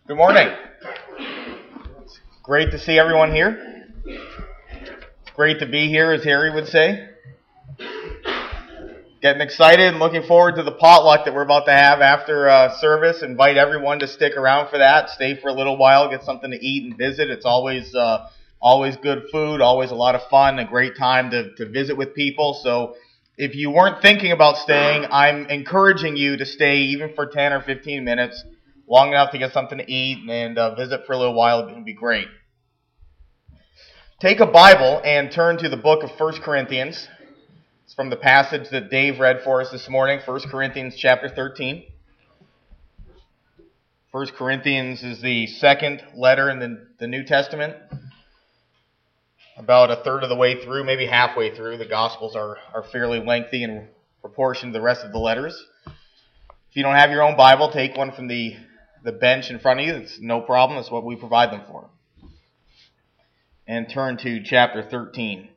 Good morning. It's great to see everyone here. It's great to be here, as Harry would say. Getting excited and looking forward to the potluck that we're about to have after service. Invite everyone to stick around for that. Stay for a little while, get something to eat and visit. It's always good food, always a lot of fun, a great time to visit with people. So if you weren't thinking about staying, I'm encouraging you to stay even for 10 or 15 minutes. Long enough to get something to eat and visit for a little while. It would be great. Take a Bible and turn to the book of 1 Corinthians. It's from the passage that Dave read for us this morning, 1 Corinthians chapter 13. 1 Corinthians is the second letter in the New Testament. About a third of the way through, maybe halfway through. The Gospels are fairly lengthy in proportion to the rest of the letters. If you don't have your own Bible, take one from the bench in front of you. It's no problem. That's what we provide them for. And turn to chapter 13.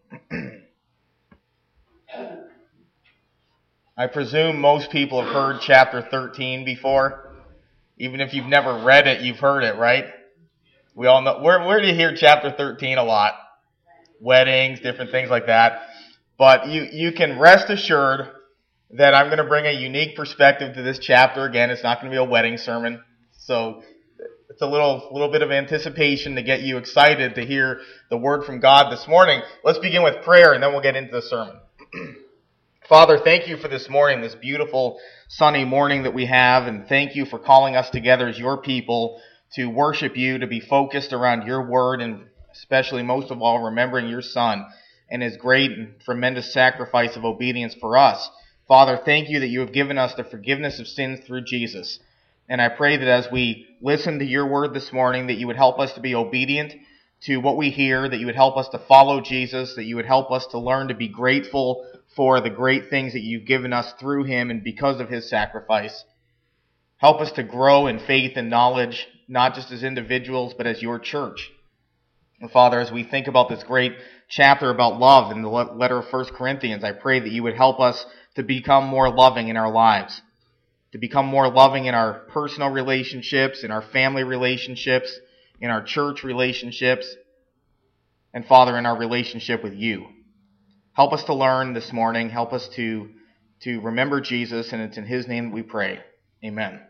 I presume most people have heard chapter 13 before. Even if you've never read it, you've heard it, right? We all know. Where do you hear chapter 13 a lot? Weddings, different things like that. But you can rest assured that I'm going to bring a unique perspective to this chapter. Again, it's not going to be a wedding sermon. So it's a little bit of anticipation to get you excited to hear the word from God this morning. Let's begin with prayer and then we'll get into the sermon. Father, thank you for this morning, this beautiful sunny morning that we have, and thank you for calling us together as your people to worship you, to be focused around your word, and especially most of all remembering your Son and his great and tremendous sacrifice of obedience for us. Father, thank you that you have given us the forgiveness of sins through Jesus. And I pray that as we listen to your word this morning, that you would help us to be obedient to what we hear, that you would help us to follow Jesus, that you would help us to learn to be grateful for the great things that you've given us through him and because of his sacrifice. Help us to grow in faith and knowledge, not just as individuals, but as your church. And Father, as we think about this great chapter about love in the letter of 1 Corinthians, I pray that you would help us to become more loving in our lives, to become more loving in our personal relationships, in our family relationships, in our church relationships, and Father, in our relationship with you. Help us to learn this morning. Help us to remember Jesus, and it's in his name that we pray. Amen.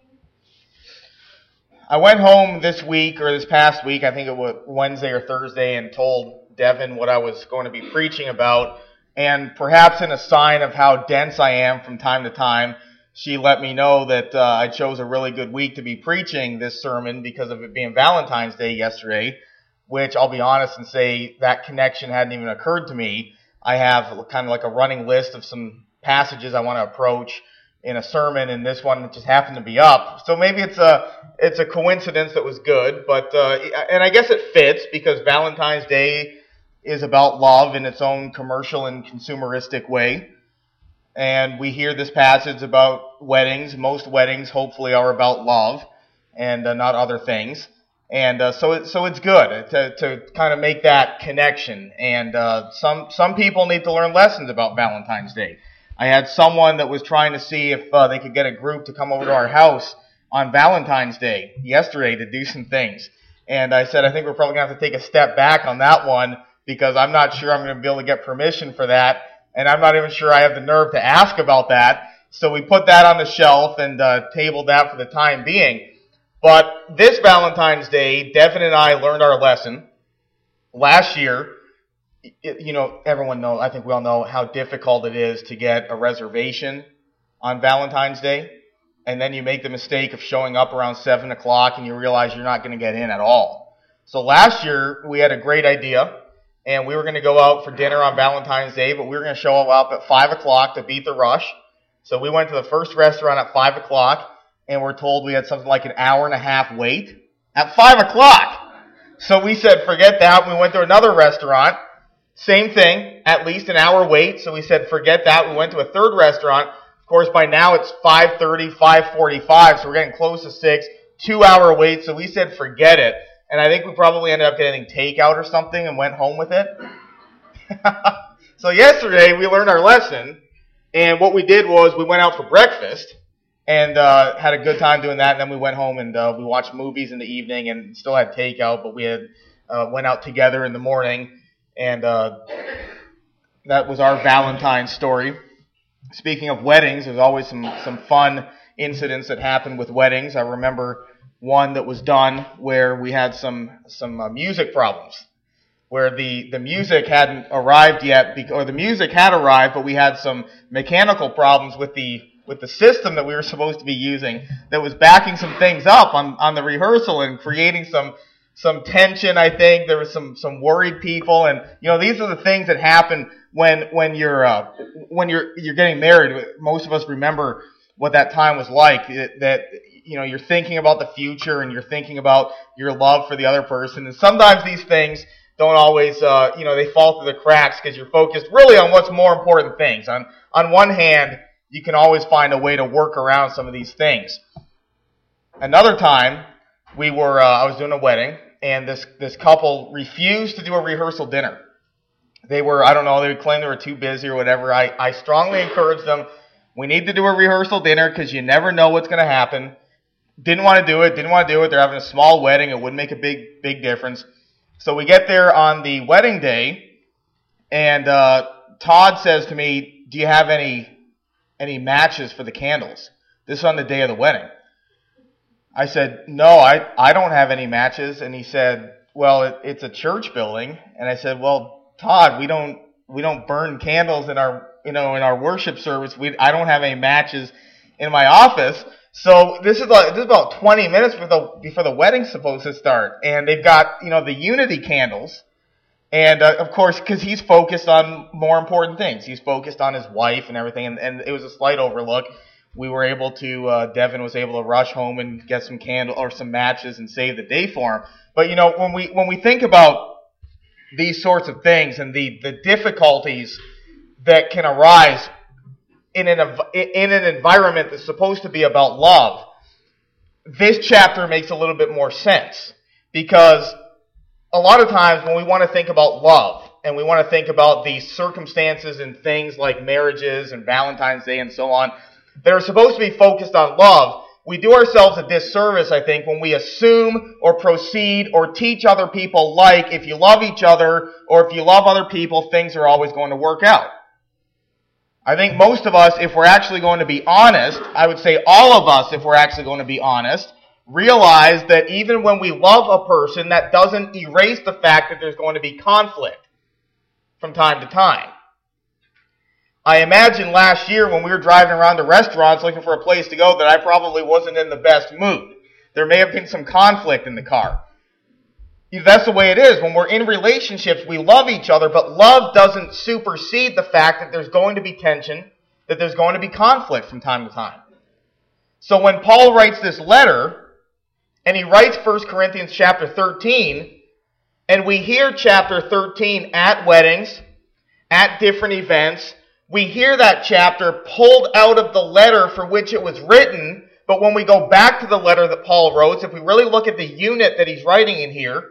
I went home this past week, I think it was Wednesday or Thursday, and told Devin what I was going to be preaching about, and perhaps in a sign of how dense I am from time to time, she let me know that I chose a really good week to be preaching this sermon because of it being Valentine's Day yesterday, which I'll be honest and say that connection hadn't even occurred to me. I have kind of like a running list of some passages I want to approach in a sermon, and this one just happened to be up. So maybe it's a coincidence that was good, but and I guess it fits because Valentine's Day is about love in its own commercial and consumeristic way. And we hear this passage about weddings. Most weddings, hopefully, are about love and not other things. And so it's good to kind of make that connection. And some people need to learn lessons about Valentine's Day. I had someone that was trying to see if they could get a group to come over to our house on Valentine's Day yesterday to do some things. And I said, I think we're probably going to have to take a step back on that one because I'm not sure I'm going to be able to get permission for that. And I'm not even sure I have the nerve to ask about that. So we put that on the shelf and tabled that for the time being. But this Valentine's Day, Devin and I learned our lesson. Last year, everyone knows, I think we all know how difficult it is to get a reservation on Valentine's Day. And then you make the mistake of showing up around 7 o'clock and you realize you're not going to get in at all. So last year, we had a great idea. And we were going to go out for dinner on Valentine's Day, but we were going to show up at 5 o'clock to beat the rush. So we went to the first restaurant at 5 o'clock, and we're told we had something like an hour and a half wait at 5 o'clock. So we said, forget that. We went to another restaurant. Same thing, at least an hour wait. So we said, forget that. We went to a third restaurant. Of course, by now it's 5:30, 5:45, so we're getting close to 6. 2-hour wait. So we said, forget it. And I think we probably ended up getting takeout or something and went home with it. So yesterday we learned our lesson, and what we did was we went out for breakfast, and had a good time doing that. And then we went home and we watched movies in the evening and still had takeout, but we had went out together in the morning, and that was our Valentine's story. Speaking of weddings, there's always some fun incidents that happen with weddings. I remember one that was done where we had some music problems, where the music hadn't arrived yet, or the music had arrived, but we had some mechanical problems with the system that we were supposed to be using that was backing some things up on the rehearsal and creating some tension. I think there was some worried people, and these are the things that happen when you're getting married. Most of us remember what that time was like. That you're thinking about the future and you're thinking about your love for the other person, and sometimes these things don't always they fall through the cracks because you're focused really on what's more important things. On one hand, you can always find a way to work around some of these things. Another time, I was doing a wedding, and this couple refused to do a rehearsal dinner. They would claim they were too busy or whatever. I strongly encouraged them, we need to do a rehearsal dinner because you never know what's going to happen. Didn't want to do it. They're having a small wedding. It wouldn't make a big difference. So we get there on the wedding day, and Todd says to me, do you have any matches for the candles? This is on the day of the wedding. I said, no, I don't have any matches. And he said, well, it's a church building. And I said, well, Todd, we don't burn candles in our worship service. I don't have any matches in my office. So this is about 20 minutes before the wedding's supposed to start, and they've got the unity candles, and of course, because he's focused on more important things, he's focused on his wife and everything, and it was a slight overlook. We were able to Devin was able to rush home and get some candle or some matches and save the day for him. But when we think about these sorts of things and the difficulties that can arise in an environment that's supposed to be about love, this chapter makes a little bit more sense, because a lot of times when we want to think about love and we want to think about these circumstances and things like marriages and Valentine's Day and so on that are supposed to be focused on love, we do ourselves a disservice, I think, when we assume or proceed or teach other people if you love each other or if you love other people, things are always going to work out. I think most of us, if we're actually going to be honest, I would say all of us, if we're actually going to be honest, realize that even when we love a person, that doesn't erase the fact that there's going to be conflict from time to time. I imagine last year when we were driving around the restaurants looking for a place to go that I probably wasn't in the best mood. There may have been some conflict in the car. That's the way it is. When we're in relationships, we love each other, but love doesn't supersede the fact that there's going to be tension, that there's going to be conflict from time to time. So when Paul writes this letter, and he writes 1 Corinthians chapter 13, and we hear chapter 13 at weddings, at different events, we hear that chapter pulled out of the letter for which it was written, but when we go back to the letter that Paul wrote, if we really look at the unit that he's writing in here,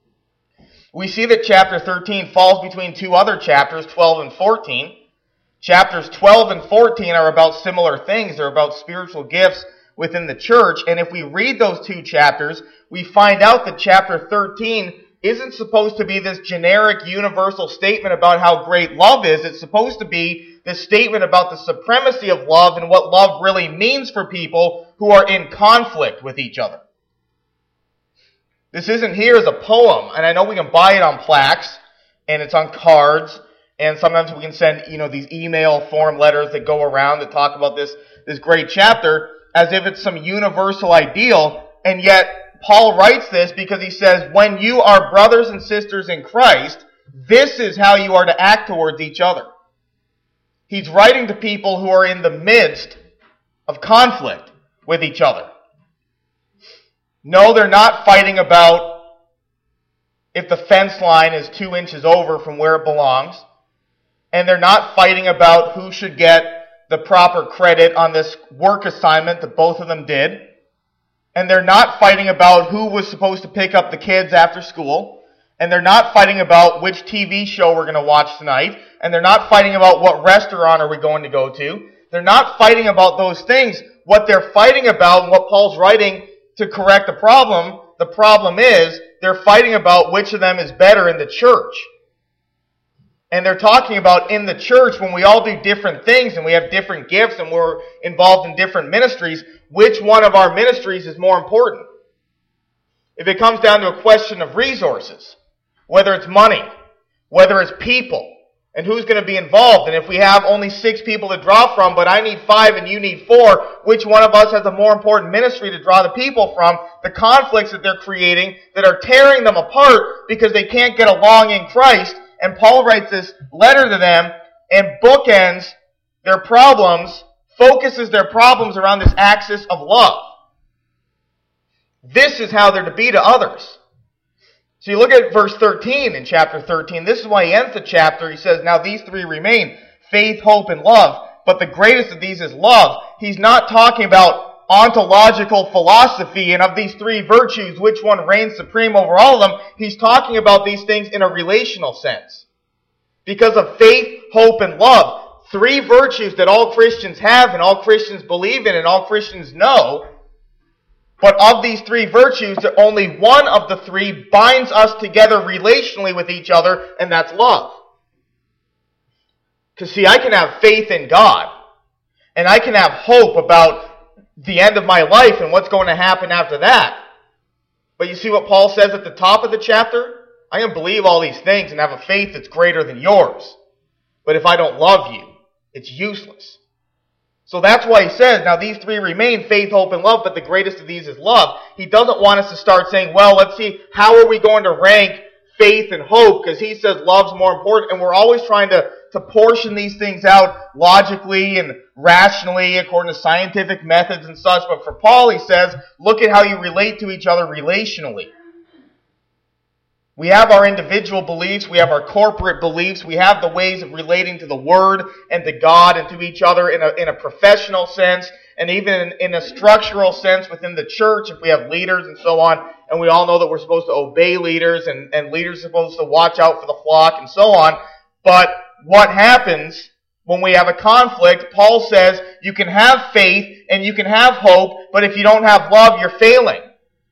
we see that chapter 13 falls between two other chapters, 12 and 14. Chapters 12 and 14 are about similar things. They're about spiritual gifts within the church. And if we read those two chapters, we find out that chapter 13 isn't supposed to be this generic universal statement about how great love is. It's supposed to be this statement about the supremacy of love and what love really means for people who are in conflict with each other. This isn't here as a poem, and I know we can buy it on plaques, and it's on cards, and sometimes we can send, these email form letters that go around that talk about this great chapter as if it's some universal ideal, and yet Paul writes this because he says, when you are brothers and sisters in Christ, this is how you are to act towards each other. He's writing to people who are in the midst of conflict with each other. No, they're not fighting about if the fence line is 2 inches over from where it belongs. And they're not fighting about who should get the proper credit on this work assignment that both of them did. And they're not fighting about who was supposed to pick up the kids after school. And they're not fighting about which TV show we're going to watch tonight. And they're not fighting about what restaurant are we going to go to. They're not fighting about those things. what they're fighting about, and what Paul's writing to correct the problem is they're fighting about which of them is better in the church. And they're talking about in the church, when we all do different things and we have different gifts and we're involved in different ministries, which one of our ministries is more important? If it comes down to a question of resources, whether it's money, whether it's people, and who's going to be involved, and if we have only 6 people to draw from, but I need 5 and you need 4, which one of us has a more important ministry to draw the people from? The conflicts that they're creating that are tearing them apart because they can't get along in Christ. And Paul writes this letter to them and bookends their problems, focuses their problems around this axis of love. This is how they're to be to others. So you look at verse 13 in chapter 13. This is why he ends the chapter. He says, now these 3 remain, faith, hope, and love. But the greatest of these is love. He's not talking about ontological philosophy and of these 3 virtues, which one reigns supreme over all of them. He's talking about these things in a relational sense. Because of faith, hope, and love. 3 virtues that all Christians have and all Christians believe in and all Christians know. But of these 3 virtues, only one of the 3 binds us together relationally with each other, and that's love. Because see, I can have faith in God, and I can have hope about the end of my life and what's going to happen after that. But you see what Paul says at the top of the chapter? I can believe all these things and have a faith that's greater than yours. But if I don't love you, it's useless. So that's why he says, now these 3 remain, faith, hope, and love, but the greatest of these is love. He doesn't want us to start saying, well, let's see, how are we going to rank faith and hope? Because he says love's more important, and we're always trying to portion these things out logically and rationally according to scientific methods and such. But for Paul, he says, look at how you relate to each other relationally. We have our individual beliefs, we have our corporate beliefs, we have the ways of relating to the Word and to God and to each other in a professional sense, and even in a structural sense within the church if we have leaders and so on. And we all know that we're supposed to obey leaders, and leaders are supposed to watch out for the flock and so on. But what happens when we have a conflict? Paul says you can have faith and you can have hope, but if you don't have love, you're failing.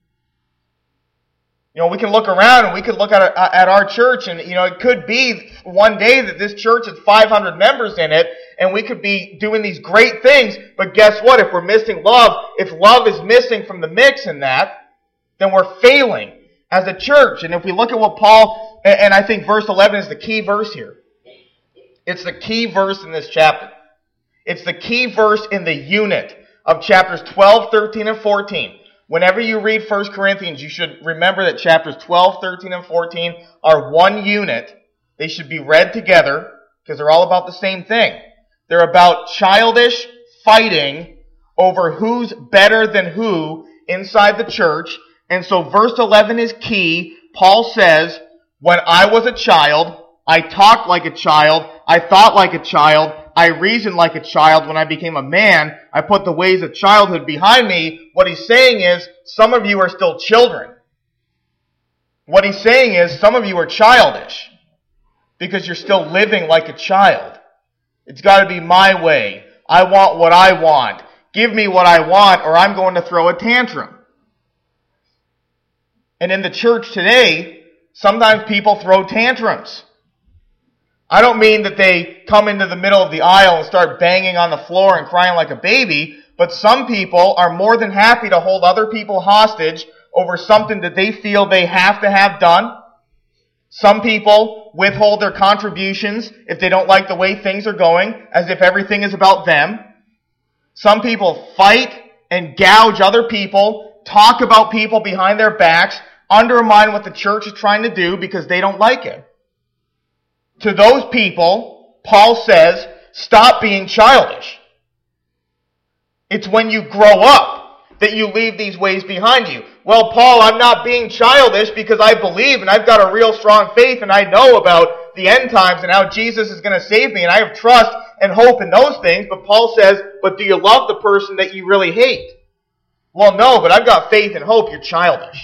You know, we can look around and we could look at our church, and it could be one day that this church has 500 members in it, and we could be doing these great things, but guess what? If we're missing love, if love is missing from the mix in that, then we're failing as a church. And if we look at what Paul, and I think verse 11 is the key verse here. It's the key verse in this chapter. It's the key verse in the unit of chapters 12, 13, and 14. Whenever you read 1 Corinthians, you should remember that chapters 12, 13, and 14 are one unit. They should be read together because they're all about the same thing. They're about childish fighting over who's better than who inside the church. And so verse 11 is key. Paul says, when I was a child, I talked like a child, I thought like a child, I reasoned like a child. When I became a man, I put the ways of childhood behind me. What he's saying is, some of you are still children. What he's saying is, some of you are childish because you're still living like a child. It's got to be my way. I want what I want. Give me what I want, or I'm going to throw a tantrum. And in the church today, sometimes people throw tantrums. I don't mean that they come into the middle of the aisle and start banging on the floor and crying like a baby, but some people are more than happy to hold other people hostage over something that they feel they have to have done. Some people withhold their contributions if they don't like the way things are going, as if everything is about them. Some people fight and gouge other people, talk about people behind their backs, undermine what the church is trying to do because they don't like it. To those people, Paul says, stop being childish. It's when you grow up that you leave these ways behind you. Well, Paul, I'm not being childish because I believe and I've got a real strong faith and I know about the end times and how Jesus is going to save me and I have trust and hope in those things. But Paul says, but do you love the person that you really hate? Well, no, but I've got faith and hope. You're childish.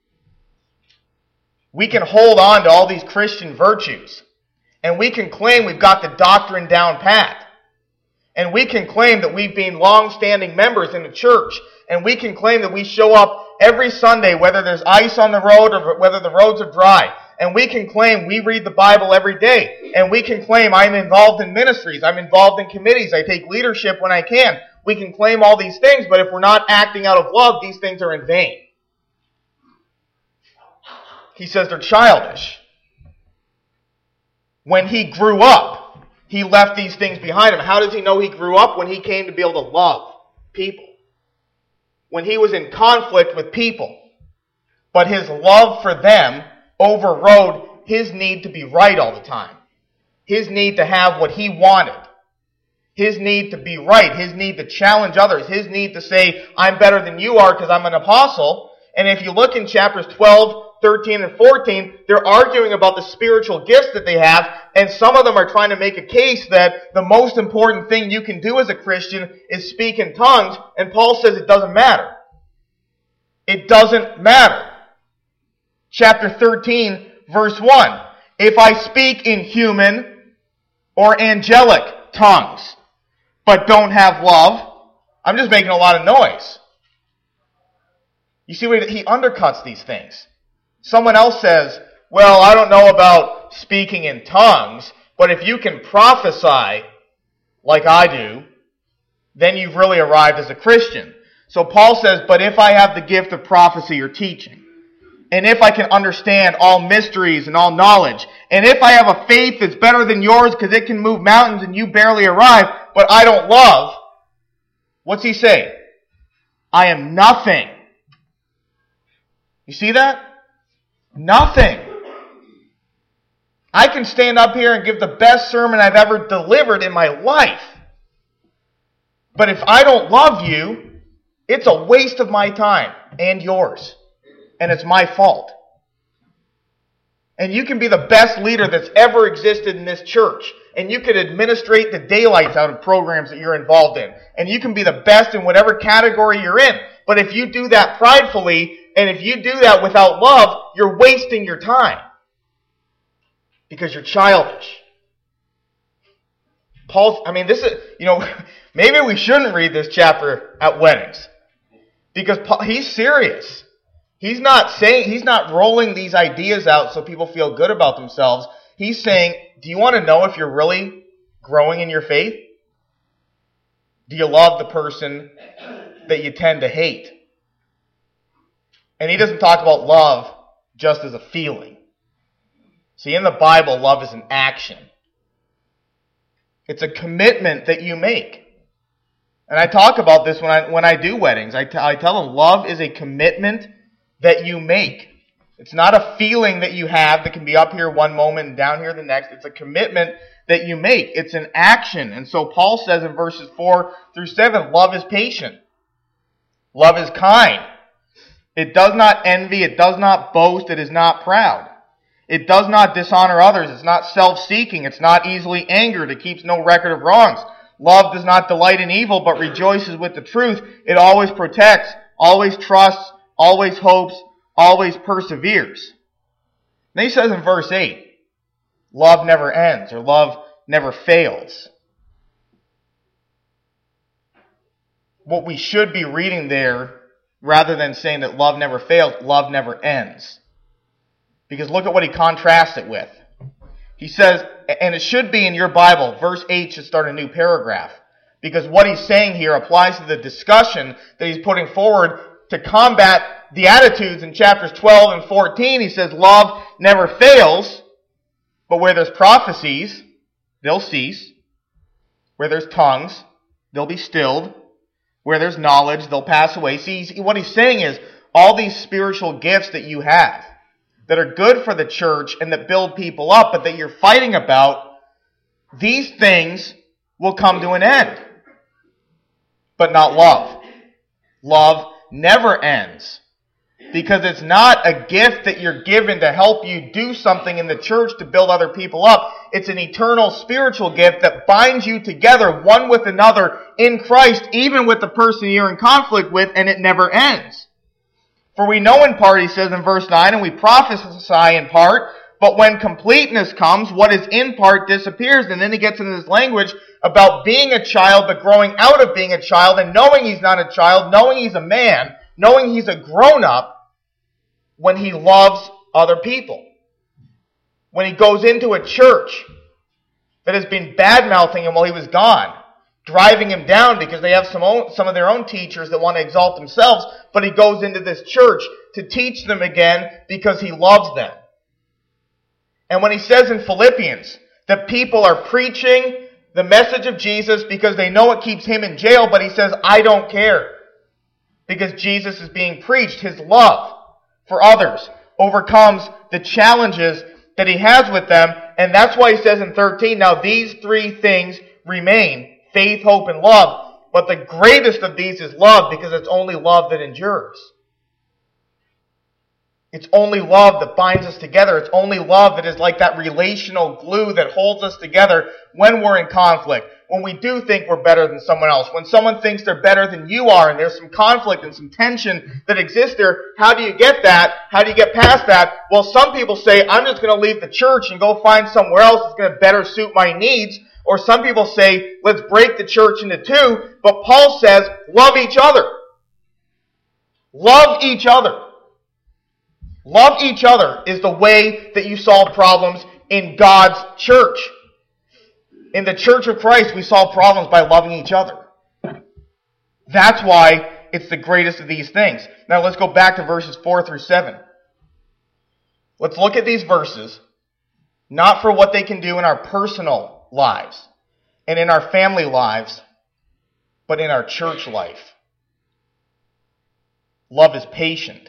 We can hold on to all these Christian virtues. And we can claim we've got the doctrine down pat. And we can claim that we've been long-standing members in the church. And we can claim that we show up every Sunday, whether there's ice on the road or whether the roads are dry. And we can claim we read the Bible every day. And we can claim I'm involved in ministries. I'm involved in committees. I take leadership when I can. We can claim all these things, but if we're not acting out of love, these things are in vain. He says they're childish. When he grew up, he left these things behind him. How does he know he grew up? When he came to be able to love people. When he was in conflict with people. But his love for them overrode his need to be right all the time. His need to have what he wanted. His need to be right. His need to challenge others. His need to say, I'm better than you are because I'm an apostle. And if you look in chapters 12, 13, and 14, they're arguing about the spiritual gifts that they have, and some of them are trying to make a case that the most important thing you can do as a Christian is speak in tongues, and Paul says it doesn't matter. It doesn't matter. Chapter 13, verse 1. If I speak in human or angelic tongues, but don't have love, I'm just making a lot of noise. You see, he undercuts these things. Someone else says, well, I don't know about speaking in tongues, but if you can prophesy like I do, then you've really arrived as a Christian. So Paul says, but if I have the gift of prophecy or teaching, and if I can understand all mysteries and all knowledge, and if I have a faith that's better than yours because it can move mountains and you barely arrive, but I don't love, what's he say? I am nothing. You see that? Nothing. I can stand up here and give the best sermon I've ever delivered in my life. But if I don't love you, it's a waste of my time and yours. And it's my fault. And you can be the best leader that's ever existed in this church. And you can administrate the daylights out of programs that you're involved in. And you can be the best in whatever category you're in. But if you do that pridefully, and if you do that without love, you're wasting your time. Because you're childish. This is, maybe we shouldn't read this chapter at weddings. Because he's serious. He's not rolling these ideas out so people feel good about themselves. He's saying, do you want to know if you're really growing in your faith? Do you love the person that you tend to hate? And he doesn't talk about love just as a feeling. See, in the Bible, love is an action. It's a commitment that you make. And I talk about this when I do weddings. I tell them love is a commitment that you make. It's not a feeling that you have that can be up here one moment and down here the next. It's a commitment that you make. It's an action. And so Paul says in verses 4 through 7, love is patient. Love is kind. It does not envy. It does not boast. It is not proud. It does not dishonor others. It's not self-seeking. It's not easily angered. It keeps no record of wrongs. Love does not delight in evil, but rejoices with the truth. It always protects, always trusts, always hopes, always perseveres. Then he says in verse 8, love never ends, or love never fails. What we should be reading there, rather than saying that love never fails, love never ends. Because look at what he contrasts it with. He says, and it should be in your Bible, verse 8 should start a new paragraph. Because what he's saying here applies to the discussion that he's putting forward to combat the attitudes in chapters 12 and 14. He says, love never fails, but where there's prophecies, they'll cease. Where there's tongues, they'll be stilled. Where there's knowledge, they'll pass away. See, what he's saying is, all these spiritual gifts that you have, that are good for the church and that build people up, but that you're fighting about, these things will come to an end. But not love. Love never ends. Because it's not a gift that you're given to help you do something in the church to build other people up. It's an eternal spiritual gift that binds you together one with another in Christ, even with the person you're in conflict with, and it never ends. For we know in part, he says in verse 9, and we prophesy in part, But when completeness comes, what is in part disappears. And then he gets into this language about being a child, but growing out of being a child, and knowing he's not a child, knowing he's a man, knowing he's a grown-up, when he loves other people. When he goes into a church that has been bad-mouthing him while he was gone, driving him down because they have some of their own teachers that want to exalt themselves, but he goes into this church to teach them again because he loves them. And when he says in Philippians that people are preaching the message of Jesus because they know it keeps him in jail, but he says, I don't care. Because Jesus is being preached. His love for others overcomes the challenges that he has with them. And that's why he says in 13, now these three things remain: faith, hope, and love. But the greatest of these is love, because it's only love that endures. It's only love that binds us together. It's only love that is like that relational glue that holds us together when we're in conflict, when we do think we're better than someone else, when someone thinks they're better than you are and there's some conflict and some tension that exists there. How do you get that? How do you get past that? Well, some people say, I'm just going to leave the church and go find somewhere else that's going to better suit my needs. Or some people say, let's break the church into two. But Paul says, love each other. Love each other. Love each other is the way that you solve problems in God's church. In the church of Christ, we solve problems by loving each other. That's why it's the greatest of these things. Now let's go back to verses 4 through 7. Let's look at these verses, not for what they can do in our personal lives and in our family lives, but in our church life. Love is patient.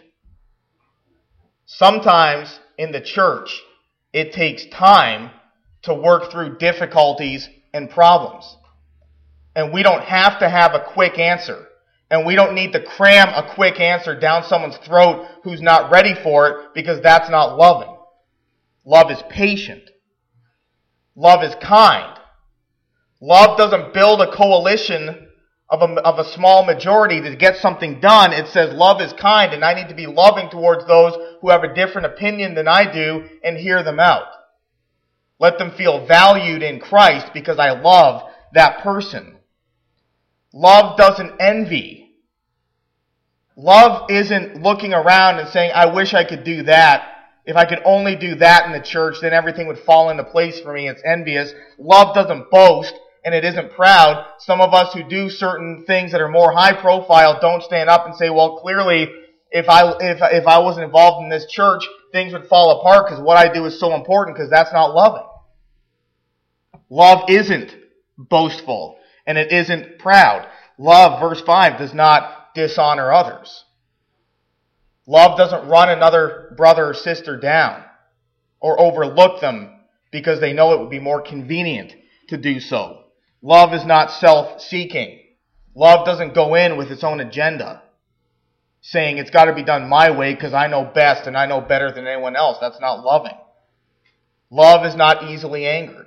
Sometimes in the church, it takes time to work through difficulties and problems. And we don't have to have a quick answer. And we don't need to cram a quick answer down someone's throat who's not ready for it, because that's not loving. Love is patient. Love is kind. Love doesn't build a coalition of a small majority to get something done. It says love is kind, and I need to be loving towards those who have a different opinion than I do and hear them out. Let them feel valued in Christ because I love that person. Love doesn't envy. Love isn't looking around and saying, I wish I could do that. If I could only do that in the church, then everything would fall into place for me. It's envious. Love doesn't boast, and it isn't proud. Some of us who do certain things that are more high profile don't stand up and say, well, clearly, if I wasn't involved in this church, things would fall apart because what I do is so important, because that's not loving. Love isn't boastful, and it isn't proud. Love, verse 5, does not dishonor others. Love doesn't run another brother or sister down or overlook them because they know it would be more convenient to do so. Love is not self-seeking. Love doesn't go in with its own agenda, saying it's got to be done my way because I know best and I know better than anyone else. That's not loving. Love is not easily angered.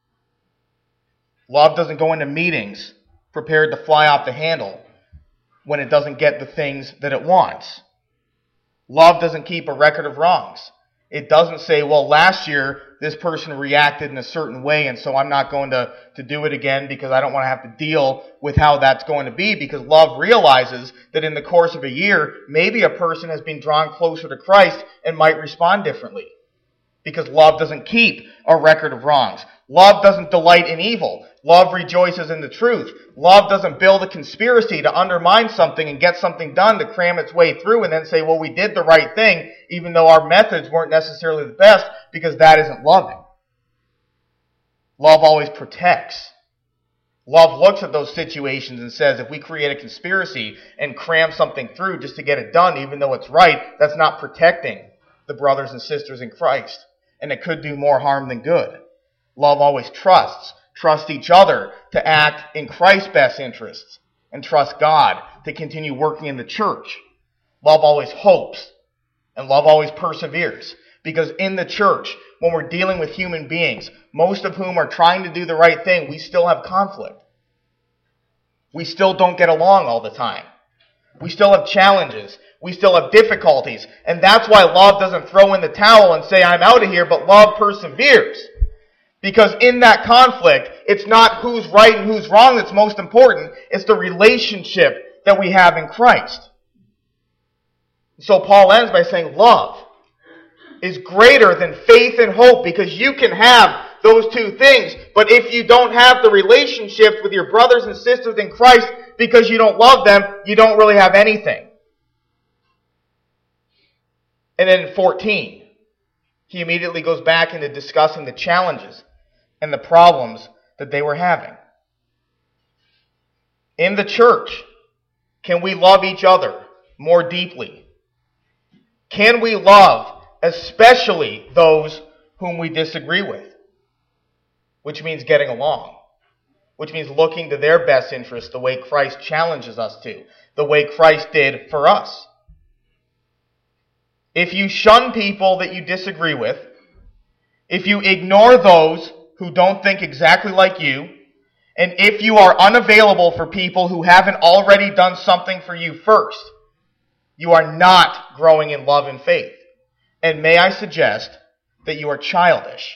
Love doesn't go into meetings prepared to fly off the handle when it doesn't get the things that it wants. Love doesn't keep a record of wrongs. It doesn't say, well, last year this person reacted in a certain way, and so I'm not going to do it again because I don't want to have to deal with how that's going to be, because love realizes that in the course of a year, maybe a person has been drawn closer to Christ and might respond differently. Because love doesn't keep a record of wrongs. Love doesn't delight in evil. Love rejoices in the truth. Love doesn't build a conspiracy to undermine something and get something done to cram its way through and then say, well, we did the right thing, even though our methods weren't necessarily the best, because that isn't loving. Love always protects. Love looks at those situations and says, if we create a conspiracy and cram something through just to get it done, even though it's right, that's not protecting the brothers and sisters in Christ. And it could do more harm than good. Love always trusts each other to act in Christ's best interests, and trust God to continue working in the church. Love always hopes, and love always perseveres. Because in the church, when we're dealing with human beings, most of whom are trying to do the right thing, we still have conflict. We still don't get along all the time. We still have challenges. We still have difficulties. And that's why love doesn't throw in the towel and say, I'm out of here, but love perseveres. Because in that conflict, it's not who's right and who's wrong that's most important. It's the relationship that we have in Christ. So Paul ends by saying love is greater than faith and hope, because you can have those two things. But if you don't have the relationships with your brothers and sisters in Christ because you don't love them, you don't really have anything. And then in 14, he immediately goes back into discussing the challenges and the problems that they were having. In the church, can we love each other more deeply? Can we love especially those whom we disagree with? Which means getting along. Which means looking to their best interest the way Christ challenges us to. The way Christ did for us. If you shun people that you disagree with, if you ignore those who don't think exactly like you, and if you are unavailable for people who haven't already done something for you first, you are not growing in love and faith. And may I suggest that you are childish.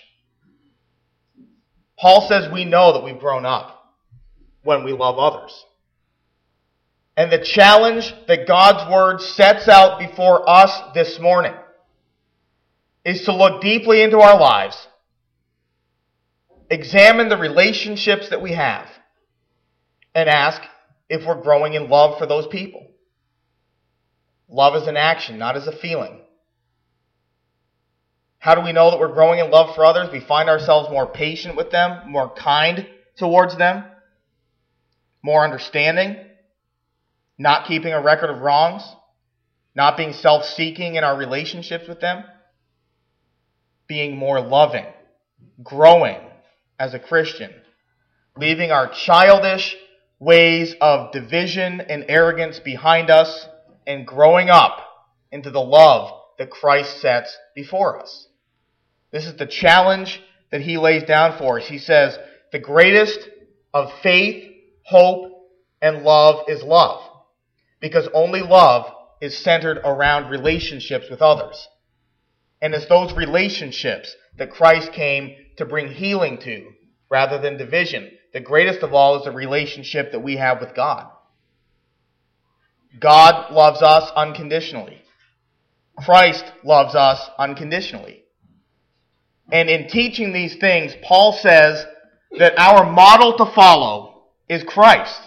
Paul says we know that we've grown up when we love others. And the challenge that God's Word sets out before us this morning is to look deeply into our lives, examine the relationships that we have, and ask if we're growing in love for those people. Love is an action, not as a feeling. How do we know that we're growing in love for others? We find ourselves more patient with them, more kind towards them, more understanding, not keeping a record of wrongs, not being self-seeking in our relationships with them, being more loving, growing as a Christian, leaving our childish ways of division and arrogance behind us and growing up into the love that Christ sets before us. This is the challenge that he lays down for us. He says, the greatest of faith, hope, and love is love. Because only love is centered around relationships with others. And it's those relationships that Christ came to bring healing to, rather than division. The greatest of all is the relationship that we have with God. God loves us unconditionally. Christ loves us unconditionally. And in teaching these things, Paul says that our model to follow is Christ.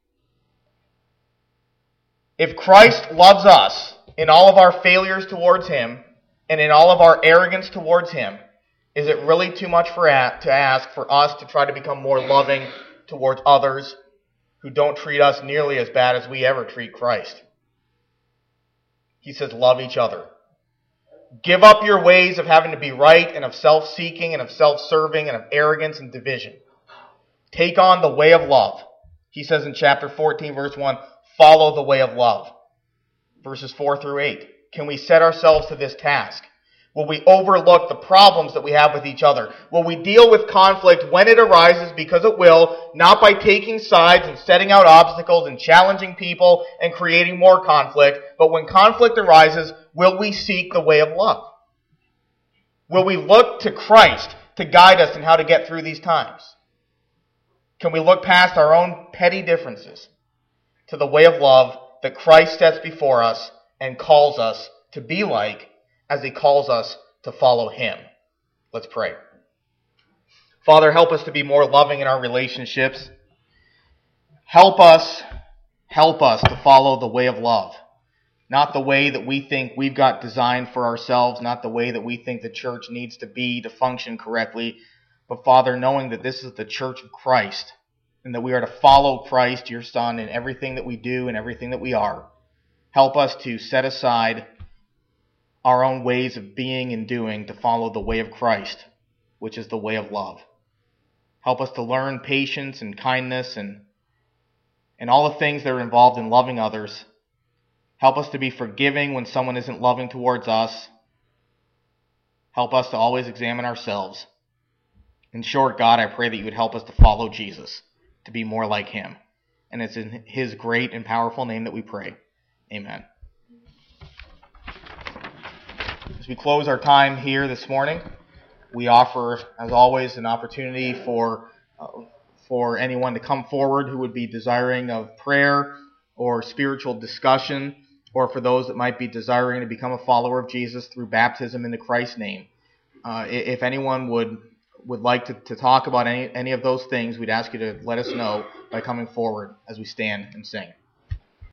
If Christ loves us in all of our failures towards Him and in all of our arrogance towards Him, is it really too much to ask for us to try to become more loving towards others who don't treat us nearly as bad as we ever treat Christ? He says, love each other. Give up your ways of having to be right and of self-seeking and of self-serving and of arrogance and division. Take on the way of love. He says in chapter 14, verse 1, follow the way of love. Verses 4 through 8. Can we set ourselves to this task? Will we overlook the problems that we have with each other? Will we deal with conflict when it arises, because it will, not by taking sides and setting out obstacles and challenging people and creating more conflict, but when conflict arises, will we seek the way of love? Will we look to Christ to guide us in how to get through these times? Can we look past our own petty differences to the way of love that Christ sets before us and calls us to be like, as He calls us to follow Him? Let's pray. Father, help us to be more loving in our relationships. Help us to follow the way of love. Not the way that we think we've got designed for ourselves, not the way that we think the church needs to be to function correctly, but Father, knowing that this is the church of Christ, and that we are to follow Christ, your Son, in everything that we do and everything that we are. Help us to set aside our own ways of being and doing to follow the way of Christ, which is the way of love. Help us to learn patience and kindness and all the things that are involved in loving others. Help us to be forgiving when someone isn't loving towards us. Help us to always examine ourselves. In short, God, I pray that you would help us to follow Jesus, to be more like Him. And it's in His great and powerful name that we pray. Amen. As we close our time here this morning, we offer, as always, an opportunity for anyone to come forward who would be desiring of prayer or spiritual discussion, or for those that might be desiring to become a follower of Jesus through baptism into Christ's name. If anyone would like to talk about any of those things, we'd ask you to let us know by coming forward as we stand and sing.